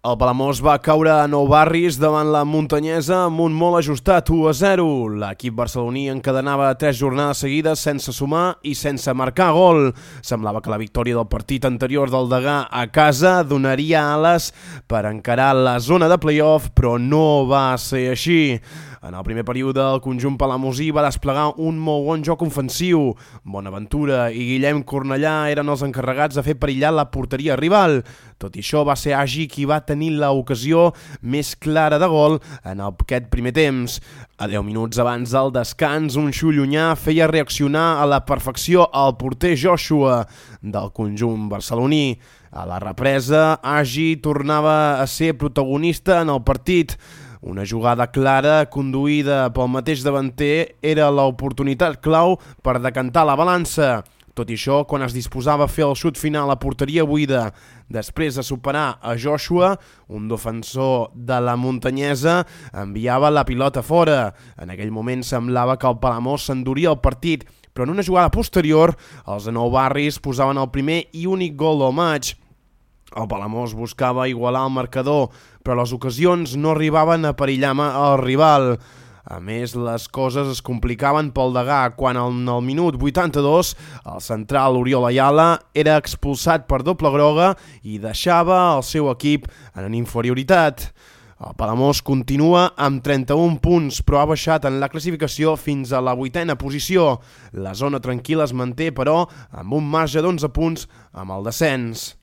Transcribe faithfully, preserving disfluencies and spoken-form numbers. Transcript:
El Palamós va caure a Nou Barris davant la Muntanyesa amb un molt ajustat u a zero. L'equip barceloní encadenava tres jornades seguides sense sumar i sense marcar gol. Semblava que la victòria del partit anterior del Degà a casa donaria ales per encarar la zona de play-off, però no va ser així. En el primer període, el conjunt palamosí va desplegar un molt bon joc ofensiu. Bonaventura i Guillem Cornellà eren els encarregats de fer perillar la porteria rival. Tot i això, va ser Agi qui va tenir l'ocasió més clara de gol en aquest primer temps. A deu minuts abans del descans, un xut llunyà feia reaccionar a la perfecció el porter Joshua del conjunt barceloní. A la represa, Agi tornava a ser protagonista en el partit. Una jugada clara, conduïda pel mateix davanter, era l'oportunitat clau per decantar la balança. Tot i això, quan es disposava a fer el xut final a porteria buida, després de superar a Joshua, un defensor de la Muntanyesa enviava la pilota fora. En aquell moment semblava que el Palamós s'enduria el partit, però en una jugada posterior, els de Nou Barris posaven el primer i únic gol del maig. El Palamós buscava igualar el marcador, però les ocasions no arribaven a perillar el rival. A més, les coses es complicaven pel Degà quan en el minut vuitanta-dos el central Oriol Ayala era expulsat per doble groga i deixava el seu equip en inferioritat. El Palamós continua amb trenta-un punts, però ha baixat en la classificació fins a la vuitena posició. La zona tranquil·la es manté, però, amb un marge d'onze punts amb el descens.